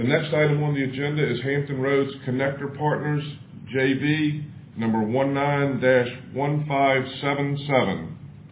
The next item on the agenda is Hampton Roads Connector Partners, JV, number 19-1577.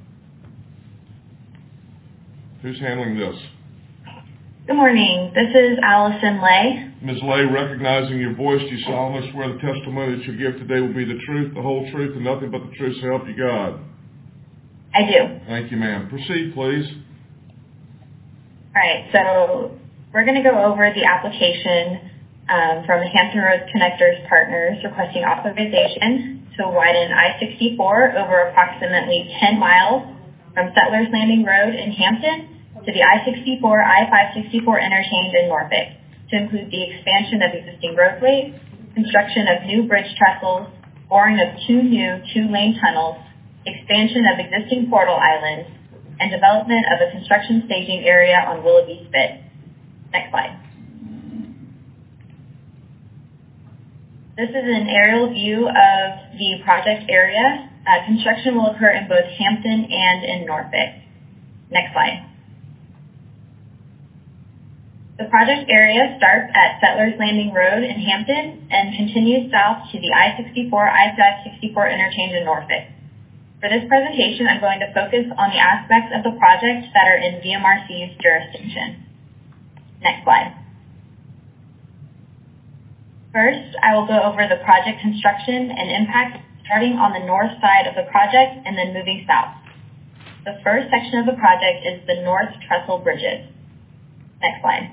Who's handling this? Good morning. This is Allison Lay. Ms. Lay, recognizing your voice, do you solemnly swear the testimony that you give today will be the truth, the whole truth, and nothing but the truth, so help you God? I do. Thank you, ma'am. Proceed, please. All right, so we're going to go over the application from Hampton Roads Connectors Partners requesting authorization to widen I-64 over approximately 10 miles from Settlers Landing Road in Hampton to the I-64, I-564 interchange in Norfolk to include the expansion of existing roadways, construction of new bridge trestles, boring of 2 new 2-lane tunnels, expansion of existing portal islands, and development of a construction staging area on Willoughby Spit. Next slide. This is an aerial view of the project area. Construction will occur in both Hampton and in Norfolk. Next slide. The project area starts at Settlers Landing Road in Hampton and continues south to the I-64, I-564 interchange in Norfolk. For this presentation, I'm going to focus on the aspects of the project that are in VMRC's jurisdiction. Next slide. First, I will go over the project construction and impact starting on the north side of the project and then moving south. The first section of the project is the North Trestle Bridges. Next slide.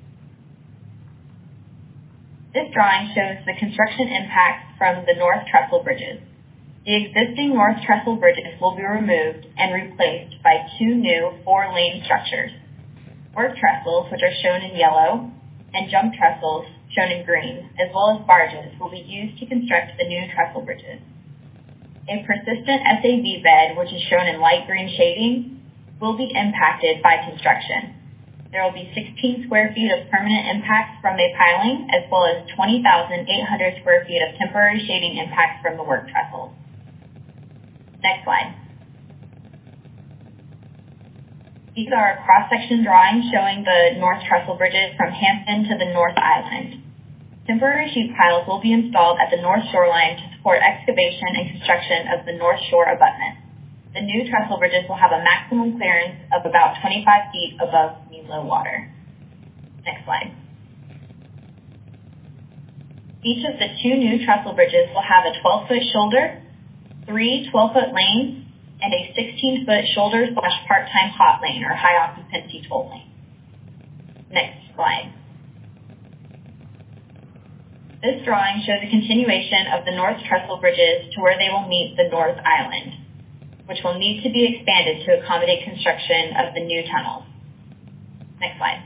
This drawing shows the construction impacts from the North Trestle Bridges. The existing North Trestle Bridges will be removed and replaced by 2 new 4-lane structures. Work trestles, which are shown in yellow, and jump trestles, shown in green, as well as barges, will be used to construct the new trestle bridges. A persistent SAV bed, which is shown in light green shading, will be impacted by construction. There will be 16 square feet of permanent impacts from a piling, as well as 20,800 square feet of temporary shading impacts from the work trestles. Next slide. These are cross-section drawings showing the North Trestle Bridges from Hampton to the North Island. Temporary sheet piles will be installed at the north shoreline to support excavation and construction of the North Shore abutment. The new trestle bridges will have a maximum clearance of about 25 feet above mean low water. Next slide. Each of the 2 new trestle bridges will have a 12-foot shoulder, 3 12-foot lanes, and a 16-foot shoulder/part-time hot lane or high occupancy toll lane. Next slide. This drawing shows a continuation of the North Trestle Bridges to where they will meet the North Island, which will need to be expanded to accommodate construction of the new tunnels. Next slide.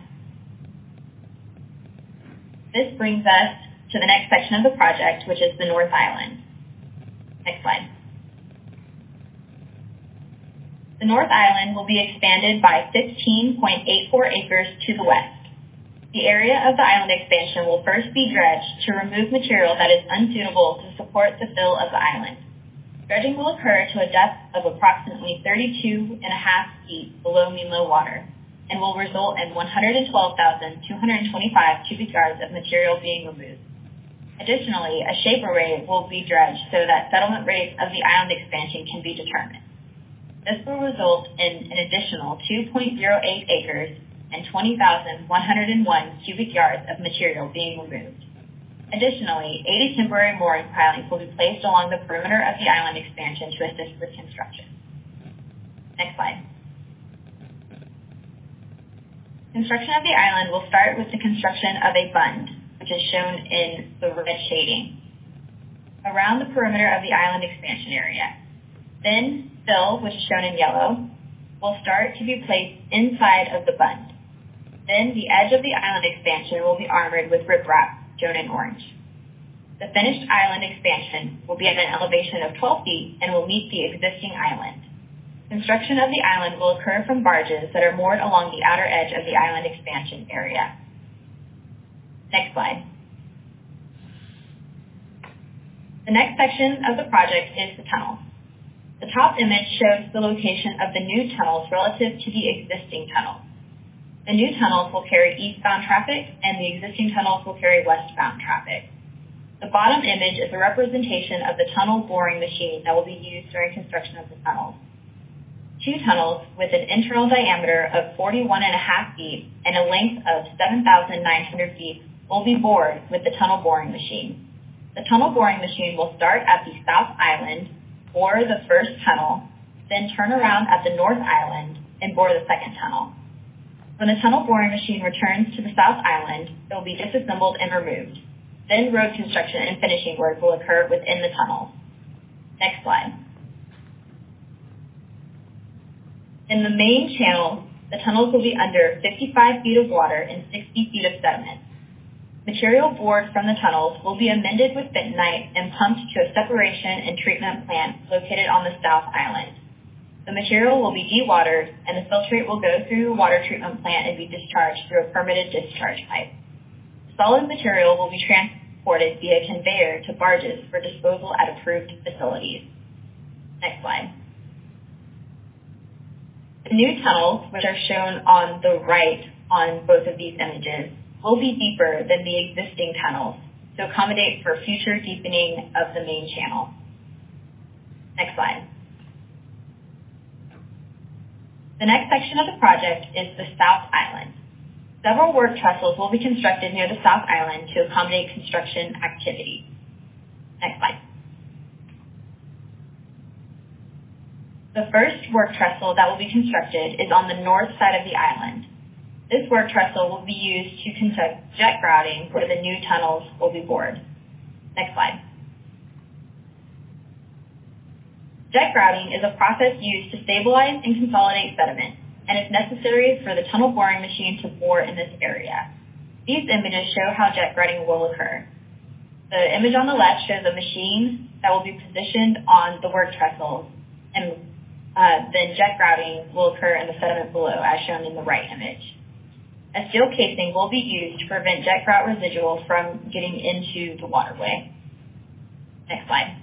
This brings us to the next section of the project, which is the North Island. Next slide. The North Island will be expanded by 15.84 acres to the west. The area of the island expansion will first be dredged to remove material that is unsuitable to support the fill of the island. Dredging will occur to a depth of approximately 32.5 feet below mean low water and will result in 112,225 cubic yards of material being removed. Additionally, a shape array will be dredged so that settlement rates of the island expansion can be determined. This will result in an additional 2.08 acres and 20,101 cubic yards of material being removed. Additionally, 80 temporary mooring pilings will be placed along the perimeter of the island expansion to assist with construction. Next slide. Construction of the island will start with the construction of a bund, which is shown in the red shading, around the perimeter of the island expansion area. Then, fill, which is shown in yellow, will start to be placed inside of the bund. Then, the edge of the island expansion will be armored with riprap, shown in orange. The finished island expansion will be at an elevation of 12 feet and will meet the existing island. Construction of the island will occur from barges that are moored along the outer edge of the island expansion area. Next slide. The next section of the project is the tunnel. The top image shows the location of the new tunnels relative to the existing tunnel. The new tunnels will carry eastbound traffic, and the existing tunnels will carry westbound traffic. The bottom image is a representation of the tunnel boring machine that will be used during construction of the tunnels. Two tunnels with an internal diameter of 41.5 feet and a length of 7,900 feet will be bored with the tunnel boring machine. The tunnel boring machine will start at the South Island, bore the first tunnel, then turn around at the North Island and bore the second tunnel. When the tunnel boring machine returns to the South Island, it will be disassembled and removed. Then road construction and finishing work will occur within the tunnel. Next slide. In the main channel, the tunnels will be under 55 feet of water and 60 feet of sediment. Material bored from the tunnels will be amended with bentonite and pumped to a separation and treatment plant located on the South Island. The material will be dewatered, and the filtrate will go through the water treatment plant and be discharged through a permitted discharge pipe. Solid material will be transported via conveyor to barges for disposal at approved facilities. Next slide. The new tunnels, which are shown on the right on both of these images, will be deeper than the existing tunnels to accommodate for future deepening of the main channel. Next slide. The next section of the project is the South Island. Several work trestles will be constructed near the South Island to accommodate construction activity. Next slide. The first work trestle that will be constructed is on the north side of the island. This work trestle will be used to conduct jet grouting where the new tunnels will be bored. Next slide. Jet grouting is a process used to stabilize and consolidate sediment and is necessary for the tunnel boring machine to bore in this area. These images show how jet grouting will occur. The image on the left shows a machine that will be positioned on the work trestle, and then jet grouting will occur in the sediment below, as shown in the right image. A steel casing will be used to prevent jet grout residual from getting into the waterway. Next slide.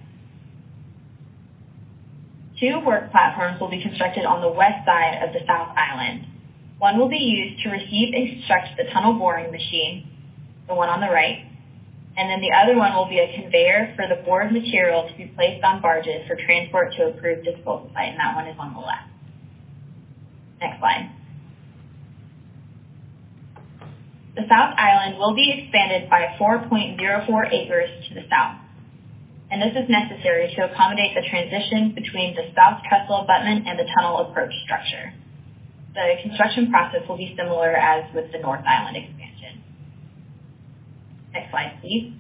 Two work platforms will be constructed on the west side of the South Island. One will be used to receive and construct the tunnel boring machine, the one on the right, and then the other one will be a conveyor for the bored material to be placed on barges for transport to approved disposal site, and that one is on the left. Next slide. The South Island will be expanded by 4.04 acres to the south, and this is necessary to accommodate the transition between the south trestle abutment and the tunnel approach structure. The construction process will be similar as with the North Island expansion. Next slide, please.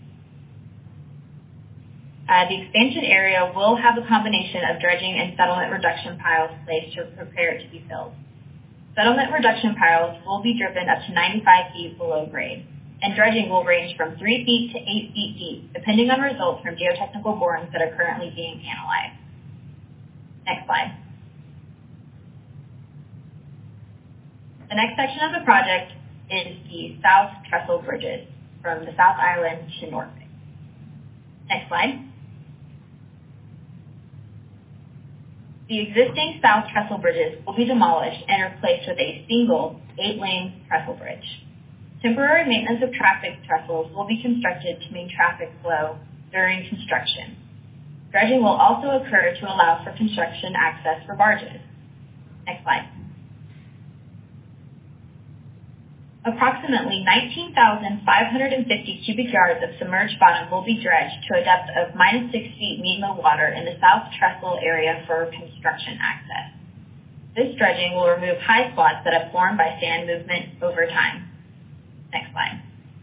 The expansion area will have a combination of dredging and settlement reduction piles placed to prepare it to be filled. Settlement reduction piles will be driven up to 95 feet below grade, and dredging will range from 3 feet to 8 feet deep, depending on results from geotechnical borings that are currently being analyzed. Next slide. The next section of the project is the South Trestle Bridges from the South Island to Norfolk. Next slide. The existing South Trestle Bridges will be demolished and replaced with a single 8-lane trestle bridge. Temporary maintenance of traffic trestles will be constructed to maintain traffic flow during construction. Dredging will also occur to allow for construction access for barges. Next slide. Approximately 19,550 cubic yards of submerged bottom will be dredged to a depth of -6 feet mean low water in the South Trestle area for construction access. This dredging will remove high spots that have formed by sand movement over time. Next slide.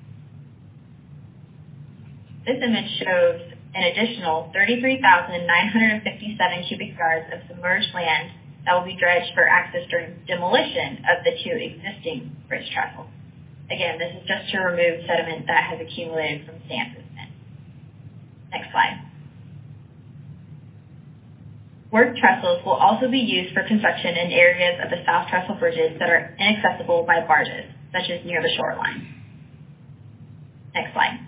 This image shows an additional 33,957 cubic yards of submerged land that will be dredged for access during demolition of the two existing bridge trestles. Again, this is just to remove sediment that has accumulated from sand movement. Next slide. Work trestles will also be used for construction in areas of the South Trestle Bridges that are inaccessible by barges, such as near the shoreline. Next slide.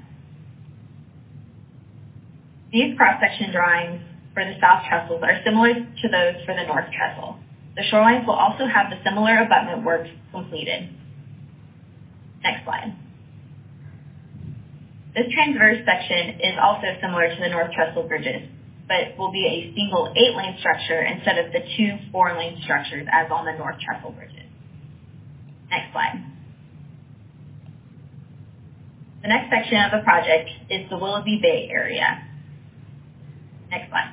These cross-section drawings for the South Trestles are similar to those for the North Trestle. The shorelines will also have the similar abutment work completed. Next slide. This transverse section is also similar to the North Trestle bridges, but will be a single 8-lane structure instead of the 2 4-lane structures as on the North Trestle bridges. Next slide. The next section of the project is the Willoughby Bay area. Next slide.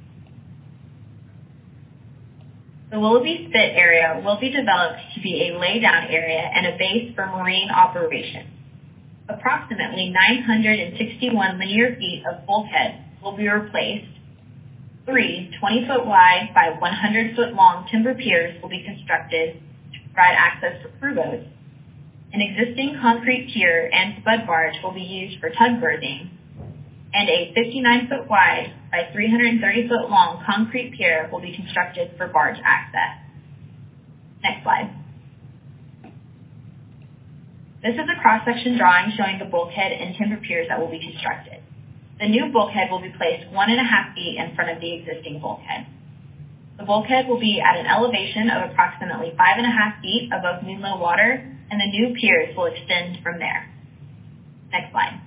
The Willoughby Spit area will be developed to be a laydown area and a base for marine operations. Approximately 961 linear feet of bulkhead will be replaced. 3 20-foot wide by 100-foot long timber piers will be constructed to provide access for crew boats. An existing concrete pier and spud barge will be used for tug berthing, and a 59-foot wide by 330-foot long concrete pier will be constructed for barge access. Next slide. This is a cross-section drawing showing the bulkhead and timber piers that will be constructed. The new bulkhead will be placed 1.5 feet in front of the existing bulkhead. The bulkhead will be at an elevation of approximately 5.5 feet above mean low water, and the new piers will extend from there. Next slide.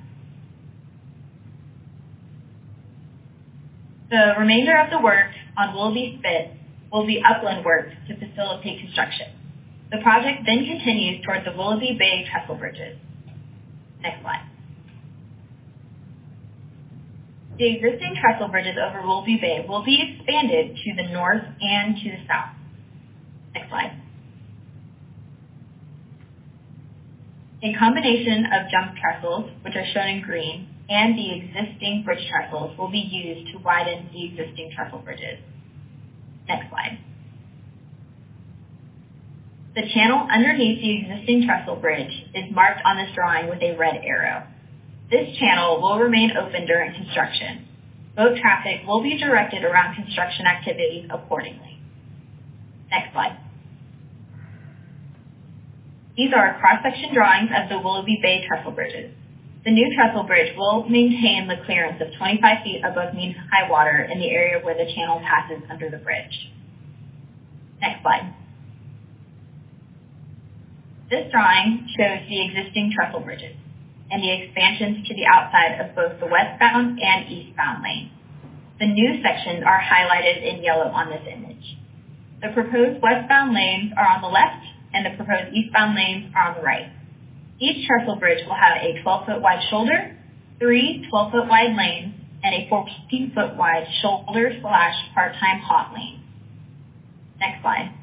The remainder of the work on Willoughby Spit will be upland work to facilitate construction. The project then continues towards the Willoughby Bay trestle bridges. Next slide. The existing trestle bridges over Willoughby Bay will be expanded to the north and to the south. Next slide. A combination of jump trestles, which are shown in green, and the existing bridge trestles will be used to widen the existing trestle bridges. Next slide. The channel underneath the existing trestle bridge is marked on this drawing with a red arrow. This channel will remain open during construction. Boat traffic will be directed around construction activities accordingly. Next slide. These are cross-section drawings of the Willoughby Bay trestle bridges. The new trestle bridge will maintain the clearance of 25 feet above mean high water in the area where the channel passes under the bridge. Next slide. This drawing shows the existing trestle bridges and the expansions to the outside of both the westbound and eastbound lanes. The new sections are highlighted in yellow on this image. The proposed westbound lanes are on the left and the proposed eastbound lanes are on the right. Each trestle bridge will have a 12-foot wide shoulder, 3 12-foot wide lanes, and a 14-foot wide shoulder/part-time haught lane. Next slide.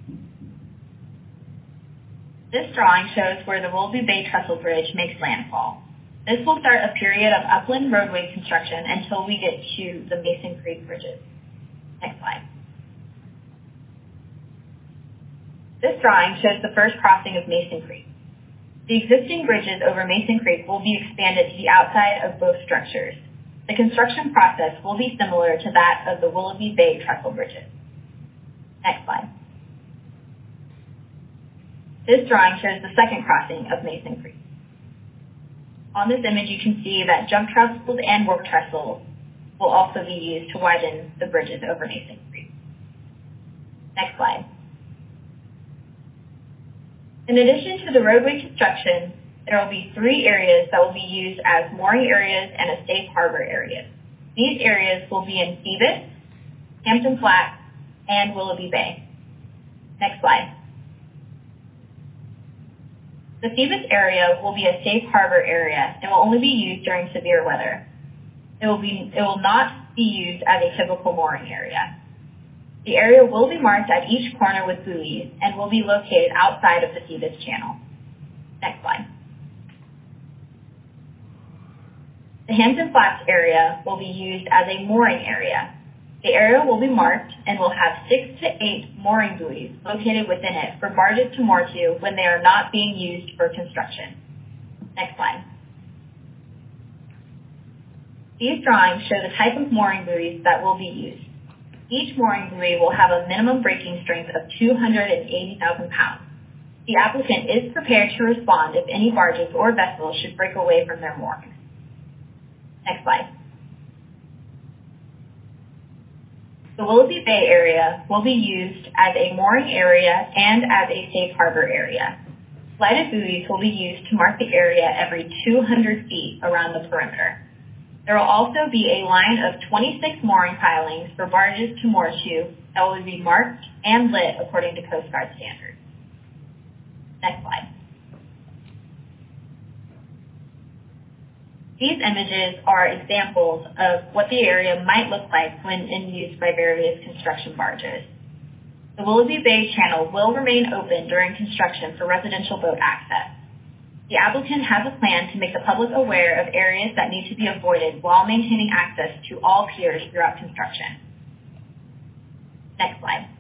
This drawing shows where the Willoughby Bay trestle bridge makes landfall. This will start a period of upland roadway construction until we get to the Mason Creek bridges. Next slide. This drawing shows the first crossing of Mason Creek. The existing bridges over Mason Creek will be expanded to the outside of both structures. The construction process will be similar to that of the Willoughby Bay trestle bridges. Next slide. This drawing shows the second crossing of Mason Creek. On this image, you can see that jump trestles and work trestles will also be used to widen the bridges over Mason Creek. Next slide. In addition to the roadway construction, there will be 3 areas that will be used as mooring areas and a safe harbor area. These areas will be in Phoebus, Hampton Flats, and Willoughby Bay. Next slide. The Phoebus area will be a safe harbor area and will only be used during severe weather. It will not be used as a typical mooring area. The area will be marked at each corner with buoys and will be located outside of the Phoebus channel. Next slide. The Hampton Flats area will be used as a mooring area. The area will be marked and will have 6 to 8 mooring buoys located within it for barges to moor to when they are not being used for construction. Next slide. These drawings show the type of mooring buoys that will be used. Each mooring buoy will have a minimum breaking strength of 280,000 pounds. The applicant is prepared to respond if any barges or vessels should break away from their moorings. Next slide. The Willoughby Bay area will be used as a mooring area and as a safe harbor area. Lighted buoys will be used to mark the area every 200 feet around the perimeter. There will also be a line of 26 mooring pilings for barges to moor to that will be marked and lit according to Coast Guard standards. Next slide. These images are examples of what the area might look like when in use by various construction barges. The Willoughby Bay Channel will remain open during construction for residential boat access. The applicant has a plan to make the public aware of areas that need to be avoided while maintaining access to all piers throughout construction. Next slide.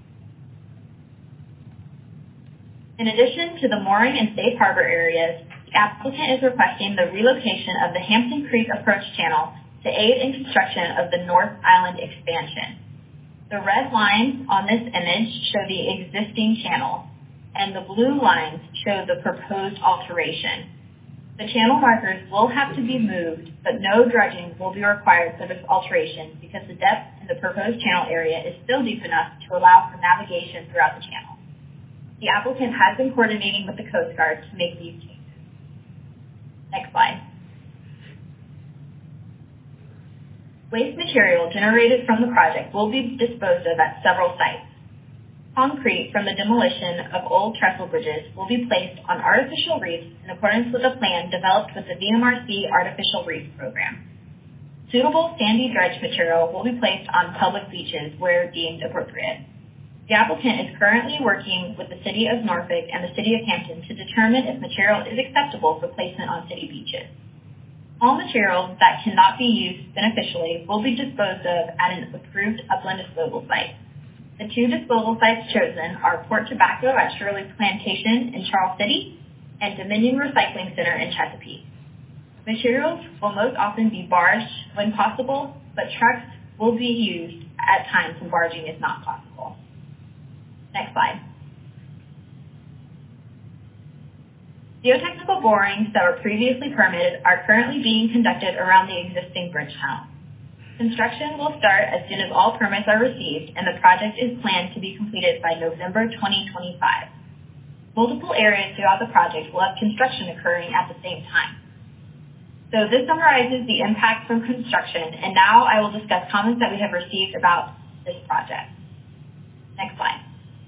In addition to the mooring and safe harbor areas, the applicant is requesting the relocation of the Hampton Creek Approach Channel to aid in construction of the North Island expansion. The red lines on this image show the existing channel, and the blue lines show the proposed alteration. The channel markers will have to be moved, but no dredging will be required for this alteration because the depth in the proposed channel area is still deep enough to allow for navigation throughout the channel. The applicant has been coordinating with the Coast Guard to make these changes. Next slide. Waste material generated from the project will be disposed of at several sites. Concrete from the demolition of old trestle bridges will be placed on artificial reefs in accordance with a plan developed with the VMRC Artificial Reef Program. Suitable sandy dredge material will be placed on public beaches where deemed appropriate. The applicant is currently working with the City of Norfolk and the City of Hampton to determine if material is acceptable for placement on city beaches. All materials that cannot be used beneficially will be disposed of at an approved upland disposal site. The two disposal sites chosen are Port Tobacco at Shirley Plantation in Charles City and Dominion Recycling Center in Chesapeake. Materials will most often be barged when possible, but trucks will be used at times when barging is not possible. Next slide. Geotechnical borings that were previously permitted are currently being conducted around the existing bridge tunnel. Construction will start as soon as all permits are received, and the project is planned to be completed by November 2025. Multiple areas throughout the project will have construction occurring at the same time. So this summarizes the impact from construction, and now I will discuss comments that we have received about this project. Next slide.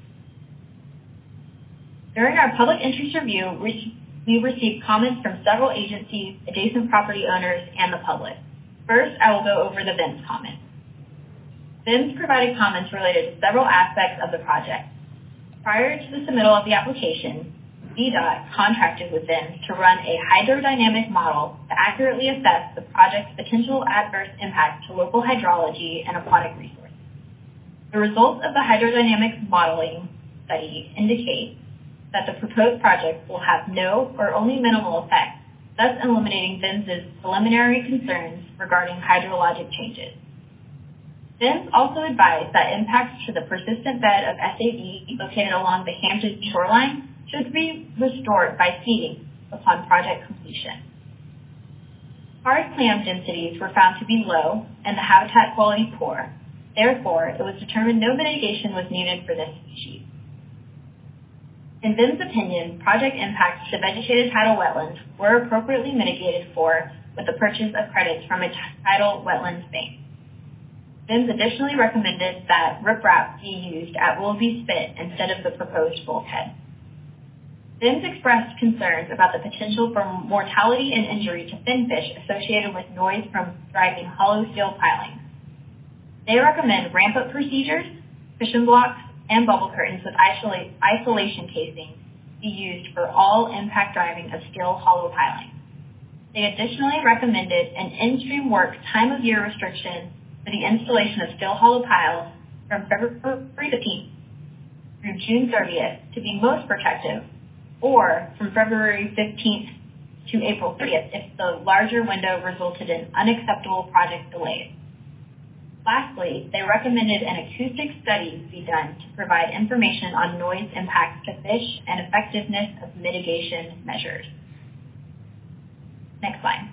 During our public interest review, we received comments from several agencies, adjacent property owners, and the public. First, I will go over the VIMS comments. VIMS provided comments related to several aspects of the project. Prior to the submittal of the application, VDOT contracted with VIMS to run a hydrodynamic model to accurately assess the project's potential adverse impact to local hydrology and aquatic resources. The results of the hydrodynamic modeling study indicate that the proposed project will have no or only minimal effect, thus eliminating VIMS's preliminary concerns regarding hydrologic changes. VIMS also advised that impacts to the persistent bed of SAB located along the Hampton shoreline should be restored by seeding upon project completion. Hard clam densities were found to be low and the habitat quality poor. Therefore, it was determined no mitigation was needed for this species. In VIM's opinion, project impacts to vegetated tidal wetlands were appropriately mitigated for with the purchase of credits from a tidal wetlands bank. VIMS additionally recommended that riprap be used at Willoughby Spit instead of the proposed bulkhead. VIMS expressed concerns about the potential for mortality and injury to finfish associated with noise from driving hollow steel pilings. They recommend ramp-up procedures, cushion blocks, and bubble curtains with isolation casing be used for all impact driving of steel hollow pilings. They additionally recommended an in-stream work time of year restriction for the installation of steel hollow piles from February 15th through June 30th to be most protective, or from February 15th to April 30th if the larger window resulted in unacceptable project delays. Lastly, they recommended an acoustic study be done to provide information on noise impacts to fish and effectiveness of mitigation measures. Next slide.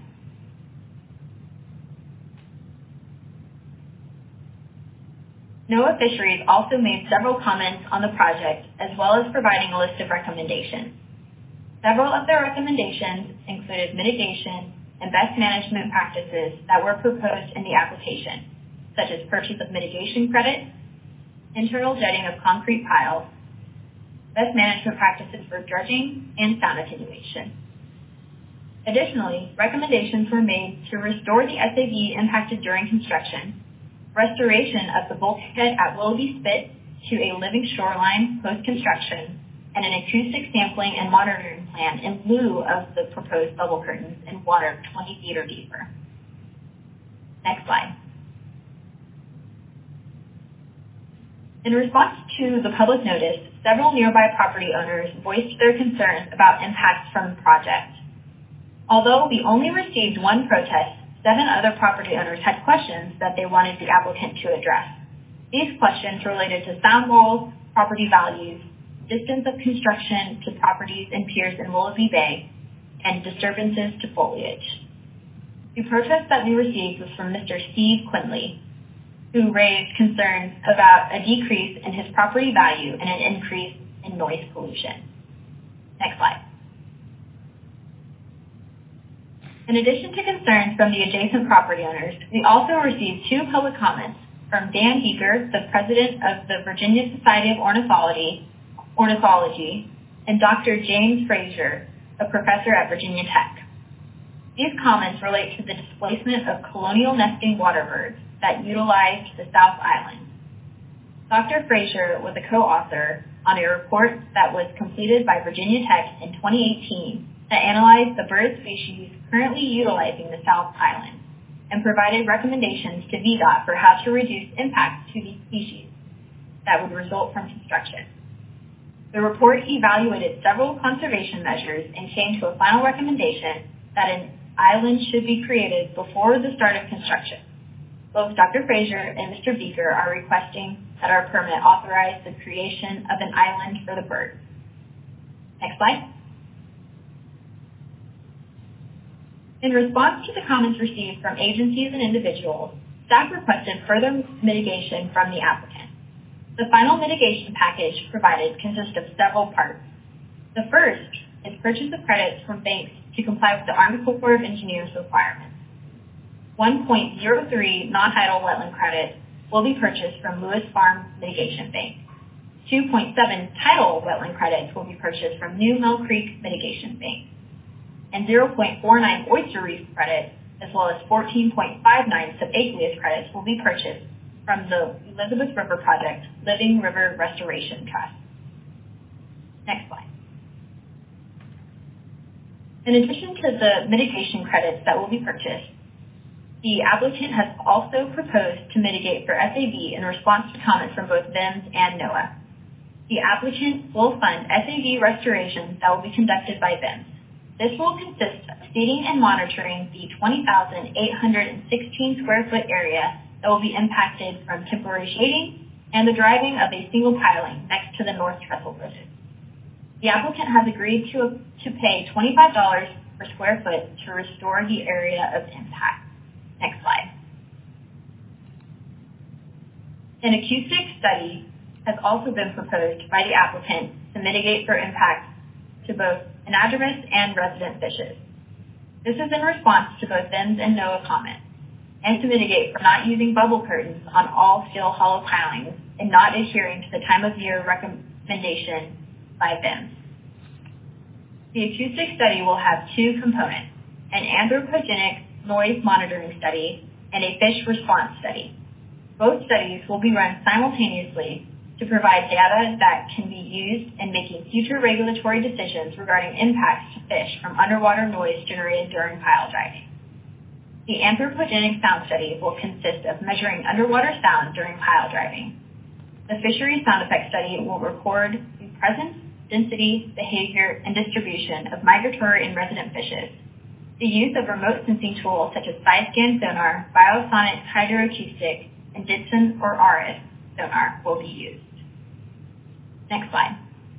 NOAA Fisheries also made several comments on the project, as well as providing a list of recommendations. Several of their recommendations included mitigation and best management practices that were proposed in the application, such as purchase of mitigation credits, internal jetting of concrete piles, best management practices for dredging, and sound attenuation. Additionally, recommendations were made to restore the SAV impacted during construction, restoration of the bulkhead at Willoughby Spit to a living shoreline post-construction, and an acoustic sampling and monitoring plan in lieu of the proposed bubble curtains in water 20 feet or deeper. Next slide. In response to the public notice, several nearby property owners voiced their concerns about impacts from the project. Although we only received one protest, 7 other property owners had questions that they wanted the applicant to address. These questions related to sound walls, property values, distance of construction to properties and piers in Willoughby Bay, and disturbances to foliage. The protest that we received was from Mr. Steve Quinley, who raised concerns about a decrease in his property value and an increase in noise pollution. Next slide. In addition to concerns from the adjacent property owners, we also received 2 public comments from Dan Beaker, the president of the Virginia Society of Ornithology, and Dr. James Frazier, a professor at Virginia Tech. These comments relate to the displacement of colonial nesting waterbirds that utilized the South Island. Dr. Frazier was a co-author on a report that was completed by Virginia Tech in 2018 that analyzed the bird species currently utilizing the South Island and provided recommendations to VDOT for how to reduce impacts to these species that would result from construction. The report evaluated several conservation measures and came to a final recommendation that an island should be created before the start of construction. Both Dr. Frazier and Mr. Beaker are requesting that our permit authorize the creation of an island for the birds. Next slide. In response to the comments received from agencies and individuals, staff requested further mitigation from the applicant. The final mitigation package provided consists of several parts. The first is purchase of credits from banks to comply with the Army Corps of Engineers requirements. 1.03 non-tidal wetland credits will be purchased from Lewis Farm Mitigation Bank. 2.7 tidal wetland credits will be purchased from New Mill Creek Mitigation Bank. And 0.49 oyster reef credits, as well as 14.59 subaqueous credits will be purchased from the Elizabeth River Project Living River Restoration Trust. Next slide. In addition to the mitigation credits that will be purchased, the applicant has also proposed to mitigate for SAV in response to comments from both VIMS and NOAA. The applicant will fund SAV restorations that will be conducted by VIMS. This will consist of seeding and monitoring the 20,816 square foot area that will be impacted from temporary shading and the driving of a single piling next to the North Trestle Bridge. The applicant has agreed to pay $25 per square foot to restore the area of impact. Next slide. An acoustic study has also been proposed by the applicant to mitigate for impacts to both anadromous and resident fishes. This is in response to both VIMS and NOAA comments, and to mitigate for not using bubble curtains on all steel hollow pilings and not adhering to the time of year recommendation by VIMS. The acoustic study will have 2 components, an anthropogenic noise monitoring study and a fish response study. Both studies will be run simultaneously to provide data that can be used in making future regulatory decisions regarding impacts to fish from underwater noise generated during pile driving. The anthropogenic sound study will consist of measuring underwater sound during pile driving. The fishery sound effect study will record the presence, density, behavior, and distribution of migratory and resident fishes. The use of remote sensing tools such as side-scan sonar, biosonic hydroacoustic, and Ditson or ARIS sonar will be used. Next slide.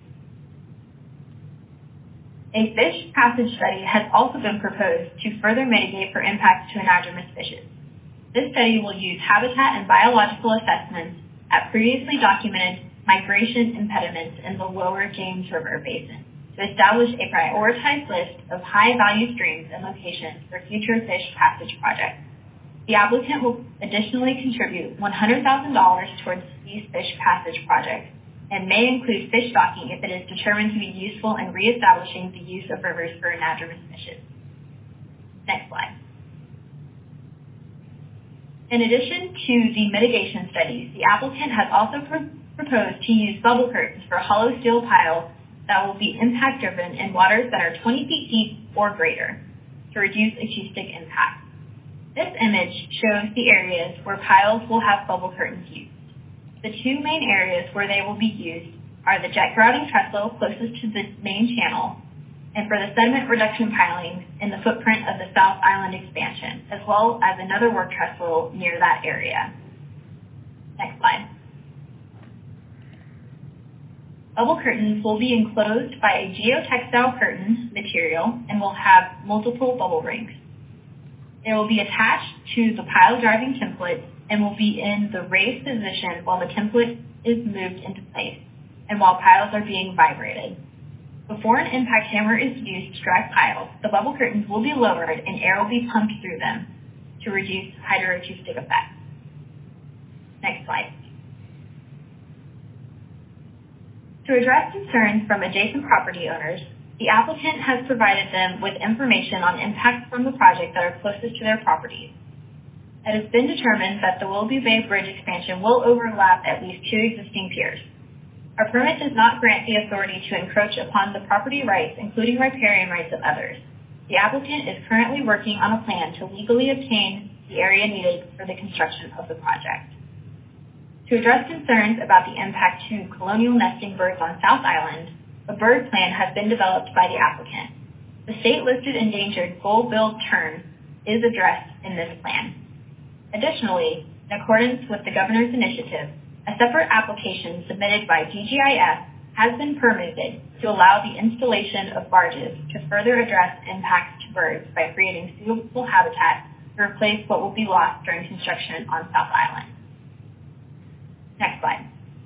A fish passage study has also been proposed to further mitigate for impacts to anadromous fishes. This study will use habitat and biological assessments at previously documented migration impediments in the lower James River Basin. to establish a prioritized list of high-value streams and locations for future fish passage projects. The applicant will additionally contribute $100,000 towards these fish passage projects and may include fish stocking if it is determined to be useful in reestablishing the use of rivers for anadromous fishes. Next slide. In addition to the mitigation studies, the applicant has also proposed to use bubble curtains for hollow steel piles that will be impact-driven in waters that are 20 feet deep or greater to reduce acoustic impact. This image shows the areas where piles will have bubble curtains used. The two main areas where they will be used are the jet grouting trestle closest to the main channel and for the sediment reduction pilings in the footprint of the South Island expansion, as well as another work trestle near that area. Next slide. Bubble curtains will be enclosed by a geotextile curtain material and will have multiple bubble rings. They will be attached to the pile driving template and will be in the raised position while the template is moved into place and while piles are being vibrated. Before an impact hammer is used to drive piles, the bubble curtains will be lowered and air will be pumped through them to reduce hydroacoustic effects. Next slide. To address concerns from adjacent property owners, the applicant has provided them with information on impacts from the project that are closest to their properties. It has been determined that the Willoughby Bay Bridge expansion will overlap at least two existing piers. Our permit does not grant the authority to encroach upon the property rights, including riparian rights of others. The applicant is currently working on a plan to legally obtain the area needed for the construction of the project. To address concerns about the impact to colonial nesting birds on South Island, a bird plan has been developed by the applicant. The state-listed endangered gold-billed tern is addressed in this plan. Additionally, in accordance with the Governor's initiative, a separate application submitted by DGIS has been permitted to allow the installation of barges to further address impacts to birds by creating suitable habitat to replace what will be lost during construction on South Island. Next slide.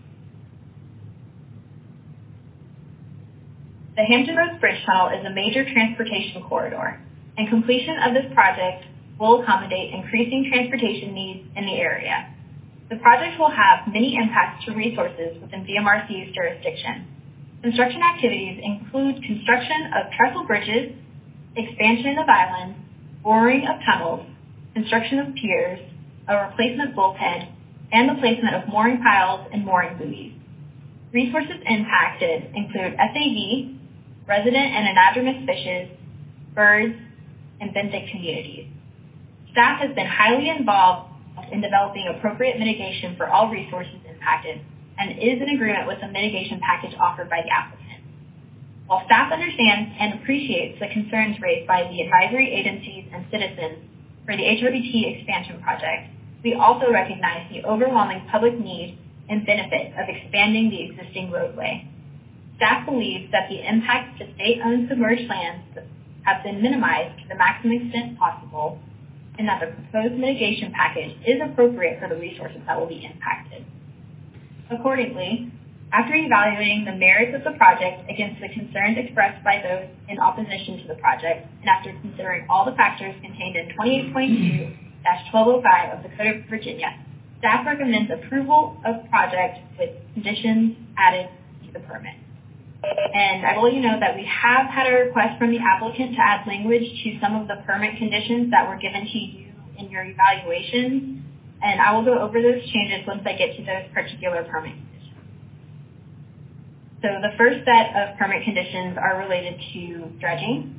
The Hampton Roads Bridge Tunnel is a major transportation corridor, and completion of this project will accommodate increasing transportation needs in the area. The project will have many impacts to resources within VMRC's jurisdiction. Construction activities include construction of trestle bridges, expansion of islands, boring of tunnels, construction of piers, a replacement bulkhead, and the placement of mooring piles and mooring buoys. Resources impacted include SAV, resident and anadromous fishes, birds, and benthic communities. Staff has been highly involved in developing appropriate mitigation for all resources impacted and is in agreement with the mitigation package offered by the applicant. While staff understands and appreciates the concerns raised by the advisory agencies and citizens for the HRBT expansion project, we also recognize the overwhelming public need and benefit of expanding the existing roadway. Staff believes that the impacts to state-owned submerged lands have been minimized to the maximum extent possible and that the proposed mitigation package is appropriate for the resources that will be impacted. Accordingly, after evaluating the merits of the project against the concerns expressed by those in opposition to the project, and after considering all the factors contained in 28.2-1205 of the Code of Virginia, staff recommends approval of project with conditions added to the permit. And I will let you know that we have had a request from the applicant to add language to some of the permit conditions that were given to you in your evaluations, and I will go over those changes once I get to those particular permit conditions. So the first set of permit conditions are related to dredging.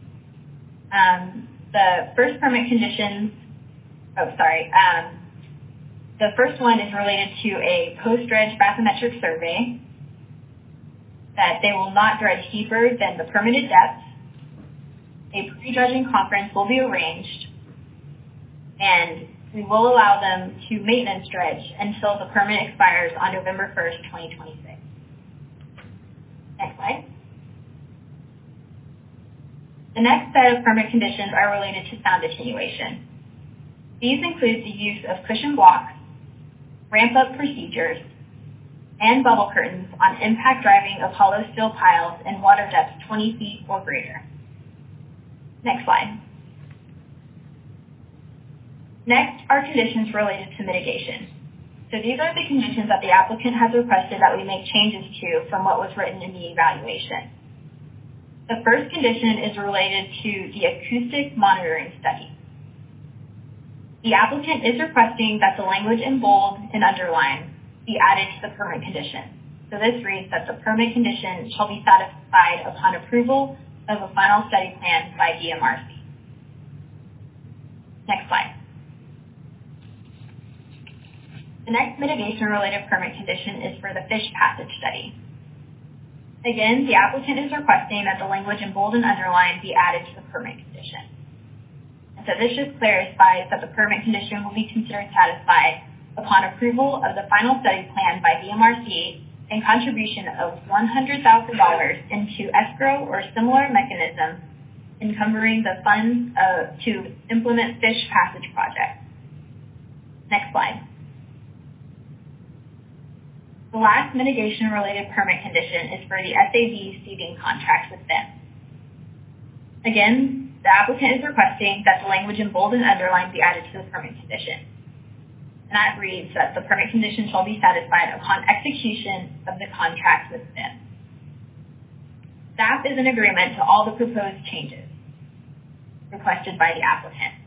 The first one is related to a post-dredge bathymetric survey, that they will not dredge deeper than the permitted depth. A pre-dredging conference will be arranged, and we will allow them to maintenance dredge until the permit expires on November 1st, 2026. Next slide. The next set of permit conditions are related to sound attenuation. These include the use of cushion blocks, ramp-up procedures, and bubble curtains on impact driving of hollow steel piles in water depth 20 feet or greater. Next slide. Next are conditions related to mitigation. So these are the conditions that the applicant has requested that we make changes to from what was written in the evaluation. The first condition is related to the acoustic monitoring study. The applicant is requesting that the language in bold and underline be added to the permit condition. So this reads that the permit condition shall be satisfied upon approval of a final study plan by DMRC. Next slide. The next mitigation-related permit condition is for the fish passage study. Again, the applicant is requesting that the language in bold and underline be added to the permit condition. And so this just clarifies that the permit condition will be considered satisfied upon approval of the final study plan by DMRC and contribution of $100,000 into escrow or similar mechanism encumbering the funds to implement fish passage projects. Next slide. The last mitigation-related permit condition is for the SAV seeding contract with them. Again, the applicant is requesting that the language in bold and underline be added to the permit condition. And that reads that the permit condition shall be satisfied upon execution of the contract with them. Staff is in agreement to all the proposed changes requested by the applicant.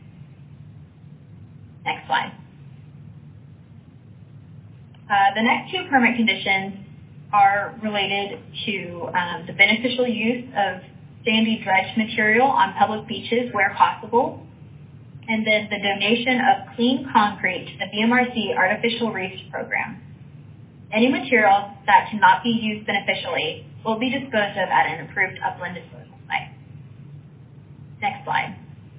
Next slide. The next two permit conditions are related to the beneficial use of sandy dredge material on public beaches where possible, and then the donation of clean concrete to the DMRC Artificial Reefs Program. Any material that cannot be used beneficially will be disposed of at an approved upland disposal site. Next slide.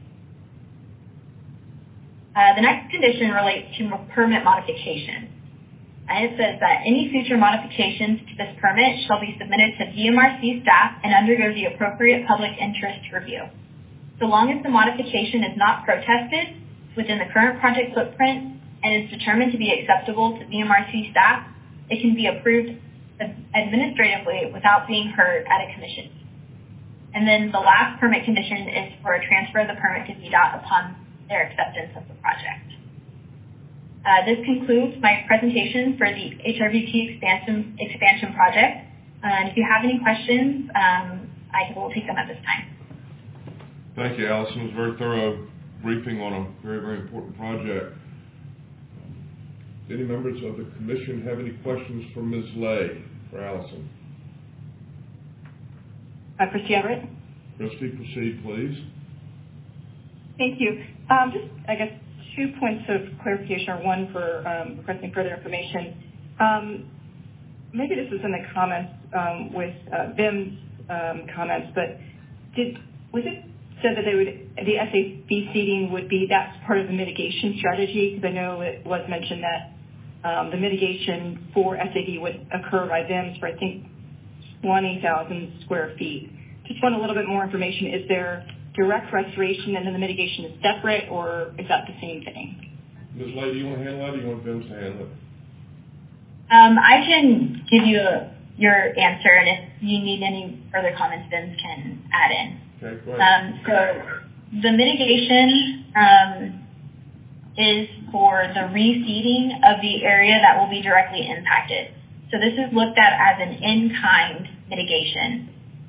The next condition relates to permit modification. And it says that any future modifications to this permit shall be submitted to DMRC staff and undergo the appropriate public interest review. So long as the modification is not protested within the current project footprint and is determined to be acceptable to DMRC staff, it can be approved administratively without being heard at a commission. And then the last permit condition is for a transfer of the permit to VDOT upon their acceptance of the project. This concludes my presentation for the HRVP expansion project. And if you have any questions, I will take them at this time. Thank you, Allison. It was a very thorough briefing on a very, very important project. Any members of the commission have any questions for Ms. Lay for Allison? Christy Everett. Christy, proceed, please. Thank you. Just, I guess, 2 points of clarification, or one for requesting further information. Maybe this was in the comments with Vim's comments, but was it said that the SAV seeding would be, that's part of the mitigation strategy? Because I know it was mentioned that the mitigation for SAV would occur by Vim's for, I think, 20,000 square feet. Just want a little bit more information. Is there direct restoration and then the mitigation is separate, or is that the same thing? Ms. Lay, do you want to handle that, or do you want Vim's to handle it? I can give you your answer, and if you need any further comments, Vim can add in. Okay, go ahead. So the mitigation is for the reseeding of the area that will be directly impacted. So this is looked at as an in-kind mitigation.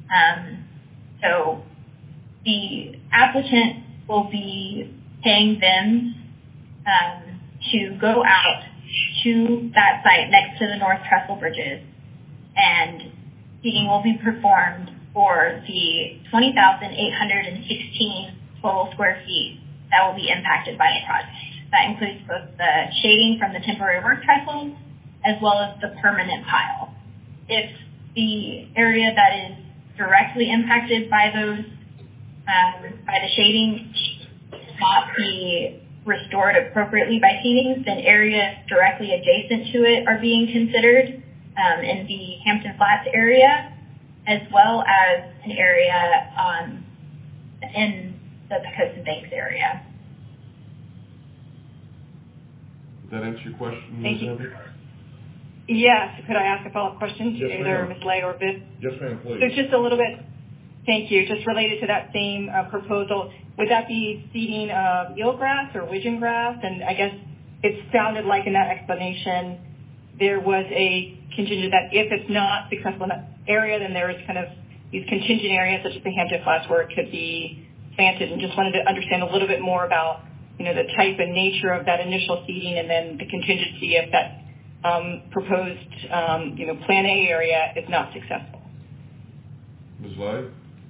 So the applicant will be paying Vim to go out to that site next to the North Trestle Bridges, and seeding will be performed for the 20,816 total square feet that will be impacted by the project. That includes both the shading from the temporary work trestles as well as the permanent pile. If the area that is directly impacted by those, by the shading, not be restored appropriately by seeding, then areas directly adjacent to it are being considered in the Hampton Flats area, as well as an area in the Pocosin Banks area. Did that answer your question, Ms. Thank you. Everett? Yes. Could I ask a follow-up question to either Ms. Lay or Viv? Yes, ma'am, please. So just a little bit, thank you, just related to that same proposal, would that be seeding of eelgrass or widgeon grass? And I guess it sounded like in that explanation there was a contingent that if it's not successful in that area, then there is kind of these contingent areas such as the Hampton Flats where it could be planted, and just wanted to understand a little bit more about, the type and nature of that initial seeding and then the contingency if that proposed, Plan A area is not successful. Ms. Lay?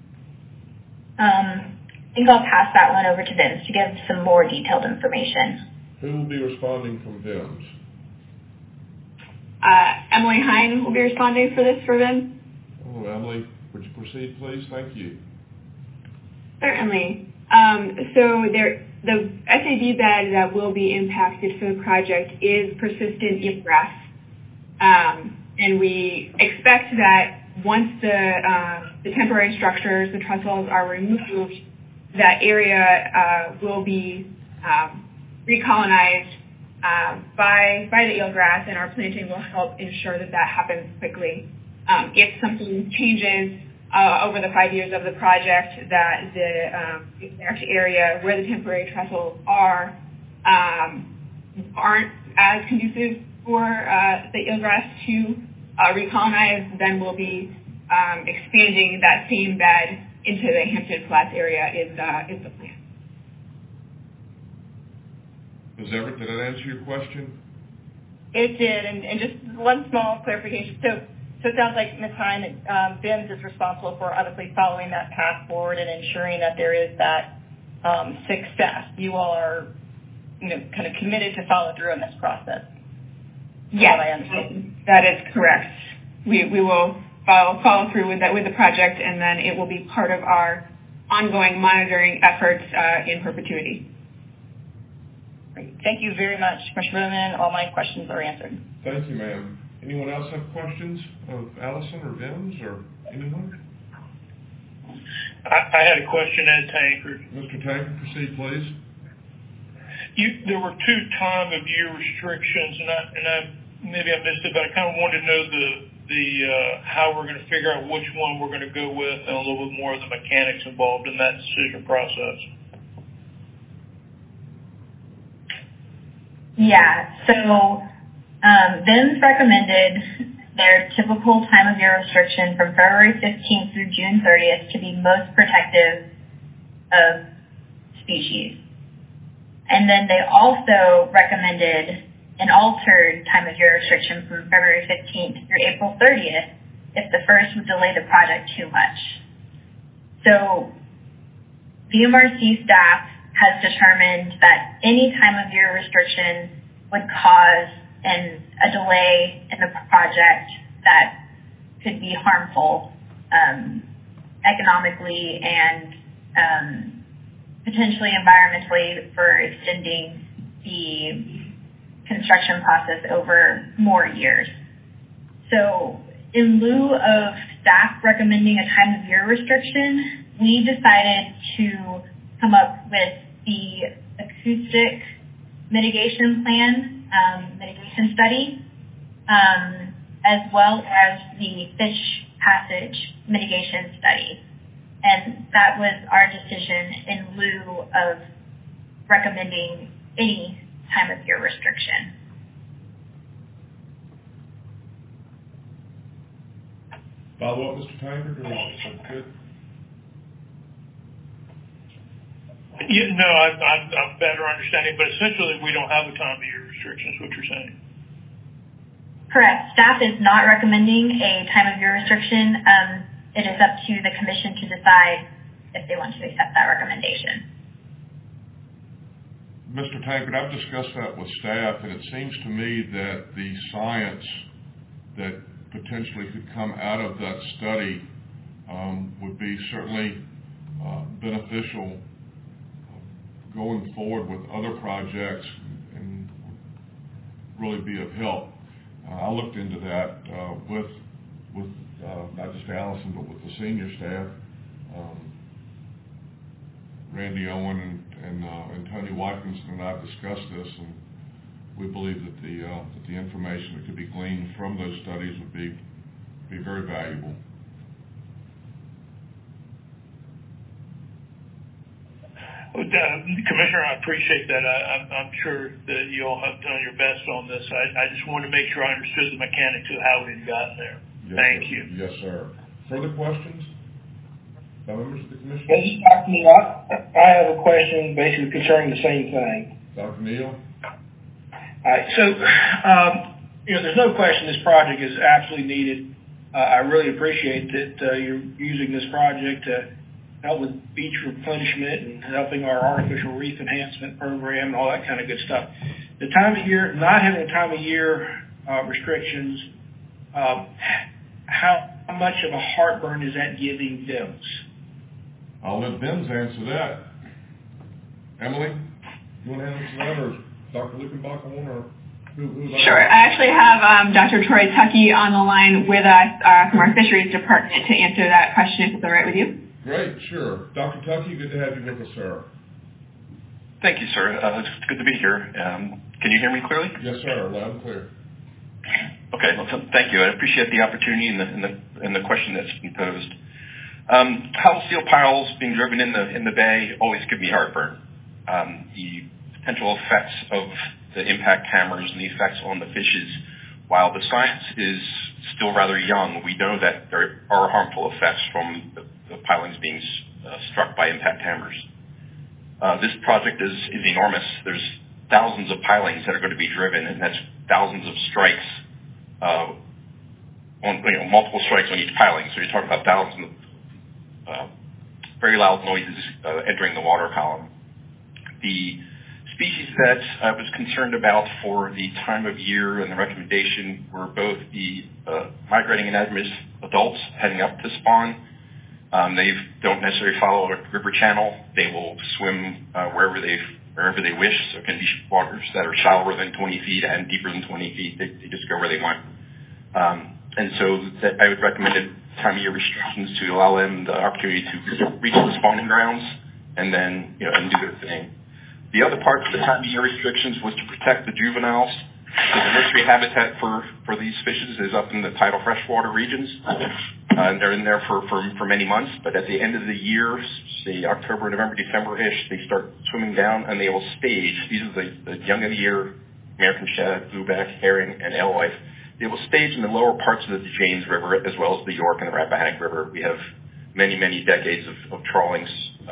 I think I'll pass that one over to VIMS to give some more detailed information. Who will be responding from VIMS? Emily Hine will be responding for this for VIMS. Oh, Emily, would you proceed, please? Thank you. Certainly. So the SAB bed that will be impacted for the project is persistent eelgrass. And we expect that once the temporary structures, the trestles are removed, that area will be recolonized by the eelgrass, and our planting will help ensure that happens quickly. If something changes over the 5 years of the project, that the exact area where the temporary trestles aren't as conducive for the eelgrass to recolonize, then we'll be expanding that same bed into the Hampton Flats area is the plan. Ms. Everett, did that answer your question? It did, and just one small clarification. So it sounds like, Ms. Hine, that VIMS is responsible for obviously following that path forward and ensuring that there is that success. You all are, kind of committed to follow through on this process. Yes, that is correct. We will follow through with the project, and then it will be part of our ongoing monitoring efforts in perpetuity. Great. Thank you very much, Commissioner Bowman. All my questions are answered. Thank you, ma'am. Anyone else have questions of Allison or VIMS or anyone? I had a question, Ed Tankard. Mr. Tankard, proceed, please. There were 2 time of year restrictions, and maybe I missed it, but I kind of wanted to know the how we're going to figure out which one we're going to go with, and a little bit more of the mechanics involved in that decision process. Yeah, so VIMS recommended their typical time of year restriction from February 15th through June 30th to be most protective of species. And then they also recommended an altered time of year restriction from February 15th through April 30th if the first would delay the project too much. So VMRC staff has determined that any time of year restriction would cause a delay in the project that could be harmful economically and potentially environmentally for extending the construction process over more years. So in lieu of staff recommending a time of year restriction, we decided to come up with the acoustic mitigation plan, mitigation study, as well as the fish passage mitigation study. And that was our decision in lieu of recommending any time of year restriction. Follow up, Mr. Tankard, or is that good? Yeah, no, I'm better understanding, but essentially we don't have a time of year restriction, is what you're saying. Correct. Staff is not recommending a time of year restriction. It is up to the commission to decide if they want to accept that recommendation. Mr. Tankard, I've discussed that with staff, and it seems to me that the science that potentially could come out of that study would be certainly beneficial going forward with other projects and really be of help. I looked into that with not just Allison, but with the senior staff. Randy Owen and Tony Watkinson and I discussed this, and we believe that the information that could be gleaned from those studies would be very valuable. Well, Commissioner, I appreciate that. I'm sure that you all have done your best on this. I just wanted to make sure I understood the mechanics of how it had gotten there. Yes, Thank sir. you. Yes, sir. Further questions by members of the commission? This is Dr. Neal. I have a question basically concerning the same thing. Dr. Neal? All right. So, there's no question this project is absolutely needed. I really appreciate that you're using this project to help with beach replenishment and helping our artificial reef enhancement program and all that kind of good stuff. The time of year, not having a time of year restrictions, how much of a heartburn is that giving BIMS? I'll let BIMS answer that. Emily, you want to answer that, or Dr. Luckenbach, or who? Sure. I actually have Dr. Troy Tuckey on the line with us from our fisheries department to answer that question, if it's all right with you. Great, sure. Dr. Tuckey, good to have you with us, sir. Thank you, sir. It's good to be here. Can you hear me clearly? Yes, sir. Loud and clear. Okay. Well, thank you. I appreciate the opportunity and the question that's been posed. Hull seal piles being driven in the bay always give me heartburn. The potential effects of the impact hammers and the effects on the fishes, while the science is still rather young, we know that there are harmful effects from the pilings being struck by impact hammers. This project is enormous. There's thousands of pilings that are going to be driven, and that's thousands of strikes, multiple strikes on each piling. So you're talking about thousands of very loud noises entering the water column. The species that I was concerned about for the time of year and the recommendation were both the migrating anadromous adults heading up to spawn. They don't necessarily follow a river channel. They will swim wherever they wish. So it can be waters that are shallower than 20 feet and deeper than 20 feet. They just go where they want. And so I would recommend time of year restrictions to allow them the opportunity to reach the spawning grounds and then and do their thing. The other part of the time of year restrictions was to protect the juveniles. So the nursery habitat for these fishes is up in the tidal freshwater regions. And they're in there for many months, but at the end of the year, say October, November, December-ish, they start swimming down and they will stage. These are the young of the year American shad, blueback, herring, and alewife. They will stage in the lower parts of the James River as well as the York and the Rappahannock River. We have many, many decades of trawl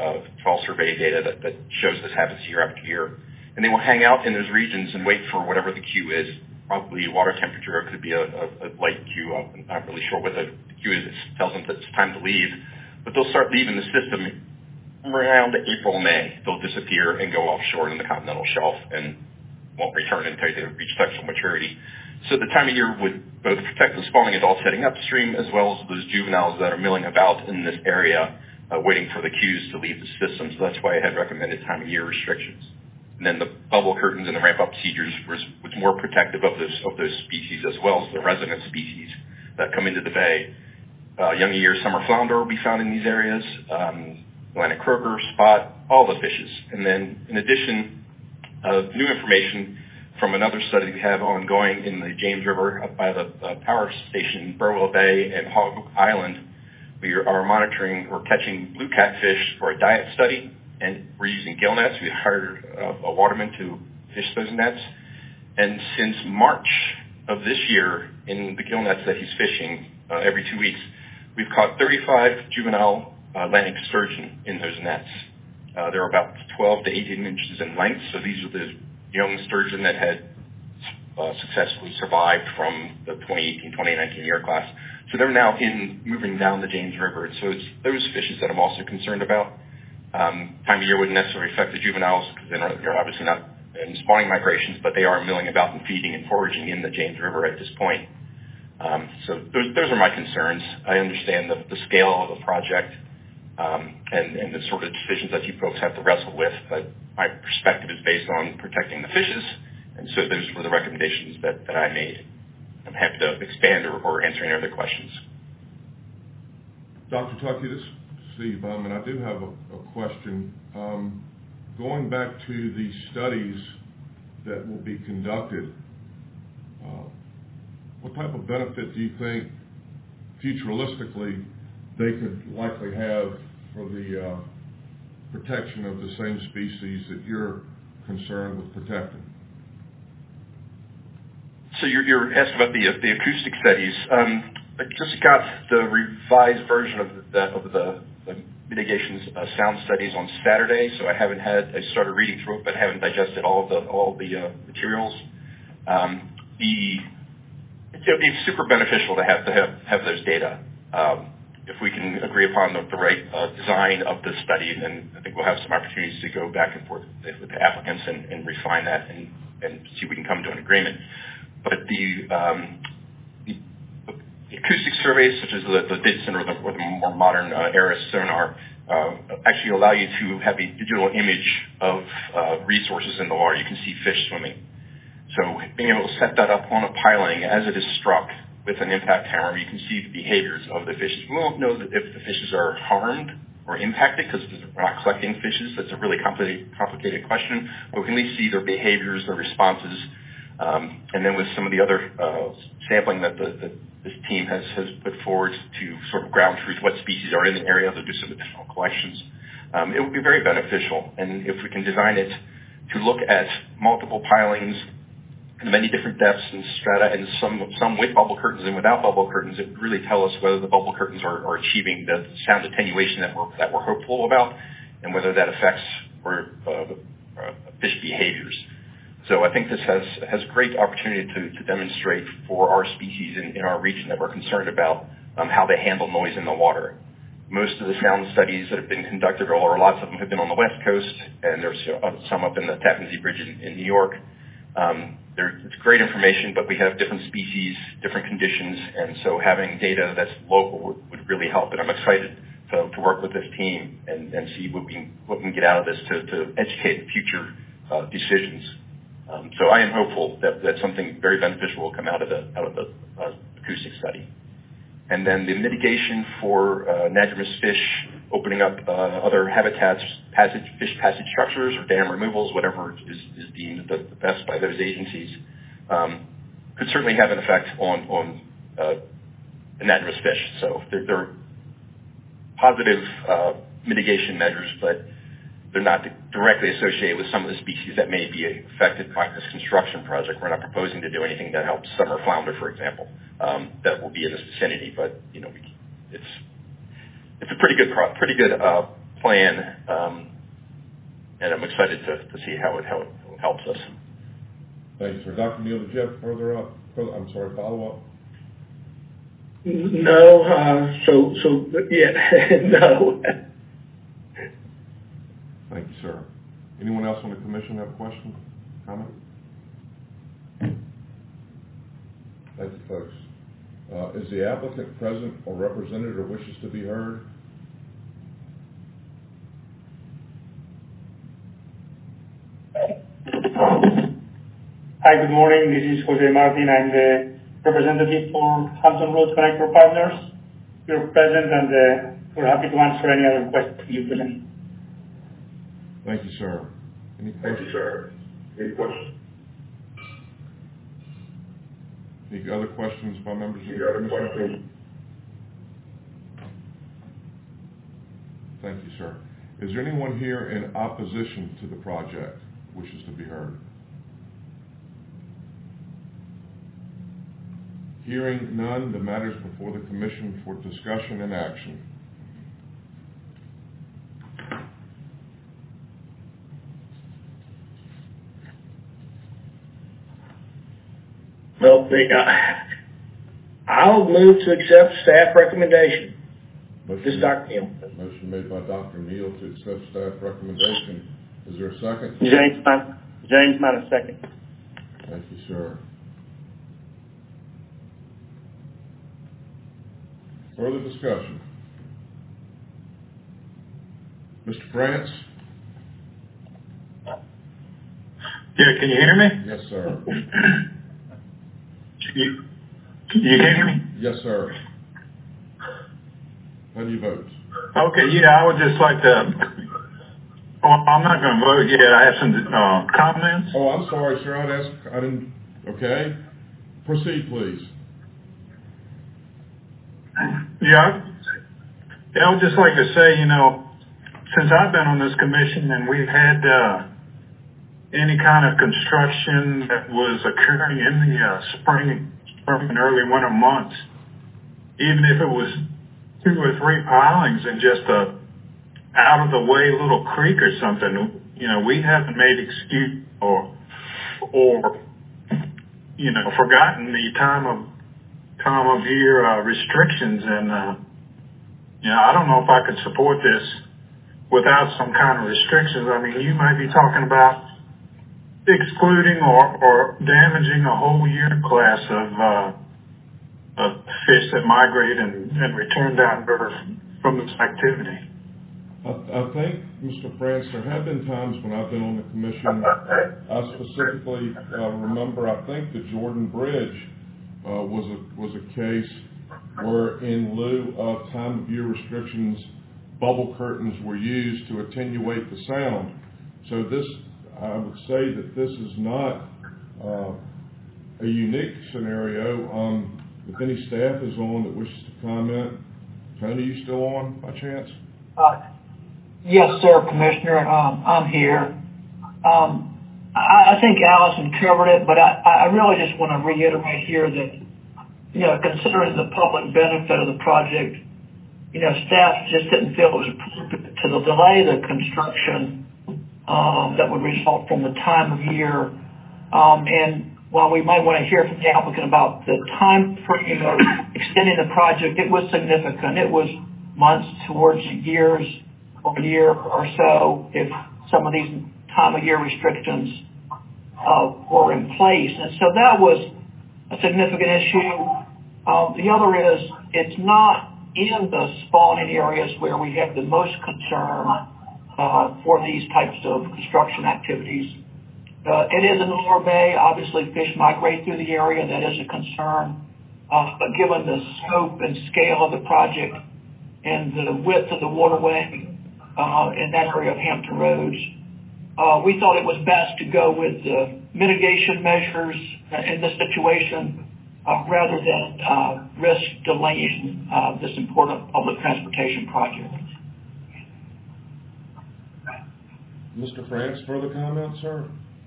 survey data that shows this happens year after year. And they will hang out in those regions and wait for whatever the cue is. Probably water temperature, it could be a light cue. I'm not really sure what the cue is. It tells them that it's time to leave. But they'll start leaving the system around April, May. They'll disappear and go offshore in the continental shelf and won't return until they reach sexual maturity. So the time of year would both protect the spawning adults heading upstream as well as those juveniles that are milling about in this area waiting for the cues to leave the system. So that's why I had recommended time of year restrictions. And then the bubble curtains and the ramp-up procedures was more protective of those species as well as the resident species that come into the bay. Young year summer flounder will be found in these areas, Atlantic croaker, spot, all the fishes. And then in addition, new information from another study we have ongoing in the James River up by the power station in Burwell Bay and Hog Island. We are monitoring or catching blue catfish for a diet study, and we're using gill nets. We hired a waterman to fish those nets. And since March of this year, in the gill nets that he's fishing every 2 weeks, we've caught 35 juvenile Atlantic sturgeon in those nets. They're about 12 to 18 inches in length, so these are the young sturgeon that had successfully survived from the 2018-2019 year class. So they're now moving down the James River. So it's those fishes that I'm also concerned about. Time of year wouldn't necessarily affect the juveniles because they're obviously not in spawning migrations, but they are milling about and feeding and foraging in the James River at this point. So those are my concerns. I understand the scale of the project and the sort of decisions that you folks have to wrestle with, but my perspective is based on protecting the fishes, and so those were the recommendations that I made. I'm happy to expand or answer any other questions. Dr. Tuckey, this is Steve. And I do have a question. Going back to the studies that will be conducted, what type of benefit do you think futuristically they could likely have for the protection of the same species that you're concerned with protecting? So you're asking about the acoustic studies. I just got the revised version of the mitigation sound studies on Saturday, so I started reading through it, but haven't digested all the materials. It would be super beneficial to have those data. If we can agree upon the right design of the study, then I think we'll have some opportunities to go back and forth with the applicants and refine that and see if we can come to an agreement. But the acoustic surveys, such as the DIDSON or the more modern ARIS sonar, actually allow you to have a digital image of resources in the water. You can see fish swimming. So being able to set that up on a piling as it is struck with an impact hammer, you can see the behaviors of the fishes. We won't know if the fishes are harmed or impacted because we're not collecting fishes. That's a really complicated question. But we can at least see their behaviors, their responses. And then with some of the other sampling that this team has put forward to sort of ground truth what species are in the area, they'll do some additional collections. It would be very beneficial. And if we can design it to look at multiple pilings and many different depths and strata, and some with bubble curtains and without bubble curtains, it would really tell us whether the bubble curtains are achieving the sound attenuation that we're hopeful about, and whether that affects fish behaviors. So I think this has a great opportunity to demonstrate for our species in our region that we're concerned about how they handle noise in the water. Most of the sound studies that have been conducted, or lots of them, have been on the West Coast, and there's some up in the Tappan Zee Bridge in New York. It's great information, but we have different species, different conditions, and so having data that's local would really help. And I'm excited to work with this team and see what we can get out of this to educate future decisions. So I am hopeful that something very beneficial will come out of the acoustic study. And then the mitigation for anadromous fish, opening up other habitats, fish passage structures or dam removals, whatever is deemed the best by those agencies, could certainly have an effect on anadromous fish. So they're positive mitigation measures, but they're not directly associated with some of the species that may be affected by this construction project. We're not proposing to do anything that helps summer flounder, for example, that will be in this vicinity. But it's a pretty good plan, and I'm excited to see how it helps us. Thanks, sir. Dr. Neal, did you have follow-up? No. No. Thank you, sir. Anyone else on the commission have a question, comment? Thank you, folks. Is the applicant present or represented or wishes to be heard? Hi, good morning. This is Jose Martin. I'm the representative for Hampton Roads Connector Partners. We're present and we're happy to answer any other questions you present. Thank you, sir. Any questions? Any questions? Any other questions by members of the commission? Thank you, sir. Is there anyone here in opposition to the project who wishes to be heard? Hearing none, the matter is before the commission for discussion and action. Well, I'll move to accept staff recommendation. This is Dr. Neal. Motion made by Dr. Neal to accept staff recommendation. Is there a second? James Mann, a second. Thank you, sir. Further discussion. Mr. France? Yeah, can you hear me? Yes, sir. You can hear me? Yes, sir. How do you vote? Okay, I would just like to Well, I'm not going to vote yet. I have some comments. Oh, I'm sorry, sir. I didn't. Okay. Proceed, please. Yeah. I would just like to say, since I've been on this commission and we've had any kind of construction that was occurring in the spring and early winter months, even if it was 2 or 3 pilings in just a out of the way little creek or something, we haven't made excuse or forgotten the time of year restrictions, and I don't know if I could support this without some kind of restrictions. I mean, you might be talking about excluding or damaging a whole year class of fish that migrate and return downriver from this activity. I think, Mr. France, there have been times when I've been on the commission. I specifically remember, I think the Jordan Bridge was a case where, in lieu of time of year restrictions, bubble curtains were used to attenuate the sound. So this, I would say that this is not a unique scenario. If any staff is on that wishes to comment, Tony, you still on by chance? Yes, sir, Commissioner. I'm here. I think Allison covered it, but I really just want to reiterate here that, considering the public benefit of the project, staff just didn't feel it was appropriate to delay the construction that would result from the time of year. And while we might want to hear from the applicant about the time frame of extending the project, it was significant. It was months towards years or a year or so if some of these time of year restrictions were in place. And so that was a significant issue. The other is it's not in the spawning areas where we have the most concern for these types of construction activities. It is in the Lower Bay. Obviously, fish migrate through the area. That is a concern. But given the scope and scale of the project and the width of the waterway in that area of Hampton Roads, we thought it was best to go with the mitigation measures in this situation rather than risk delaying this important public transportation project. Mr. France, further comments, sir?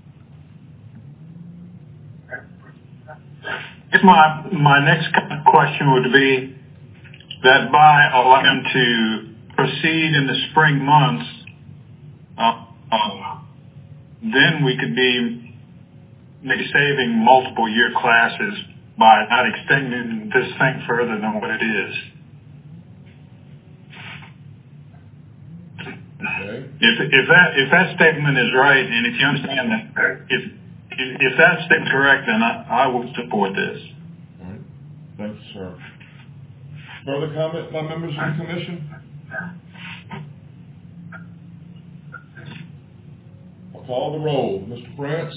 My next question would be that by allowing them to proceed in the spring months, then we could be maybe saving multiple year classes by not extending this thing further than what it is. Okay. If that statement is right, and if you understand that, if that statement is correct, then I will support this. All right. Thank you, sir. Further comment by members of the commission? I'll call the roll. Mr. France?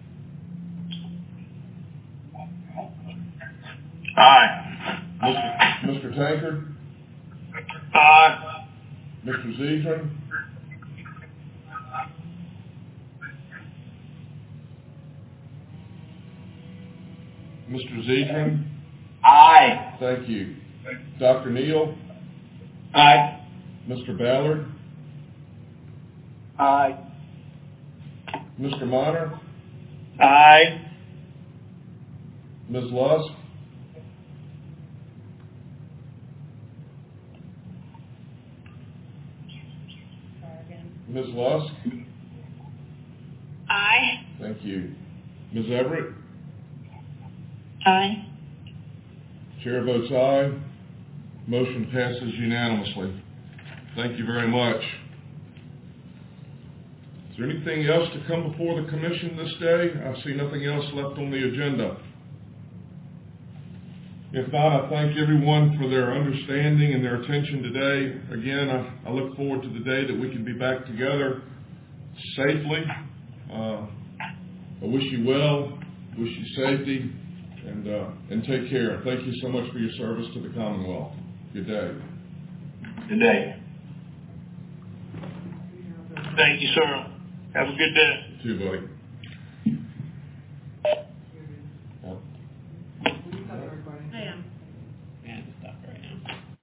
Aye. Mr. Tankard? Aye. Mr. Zedran? Mr. Zedran? Aye. Thank you. Dr. Neal? Aye. Mr. Ballard? Aye. Mr. Monner? Aye. Ms. Lusk? Ms. Lusk? Aye. Thank you. Ms. Everett? Aye. Chair votes aye. Motion passes unanimously. Thank you very much. Is there anything else to come before the commission this day? I see nothing else left on the agenda. If not, I thank everyone for their understanding and their attention today. Again, I look forward to the day that we can be back together safely. I wish you well, wish you safety, and take care. Thank you so much for your service to the Commonwealth. Good day. Good day. Thank you, sir. Have a good day. You too, buddy.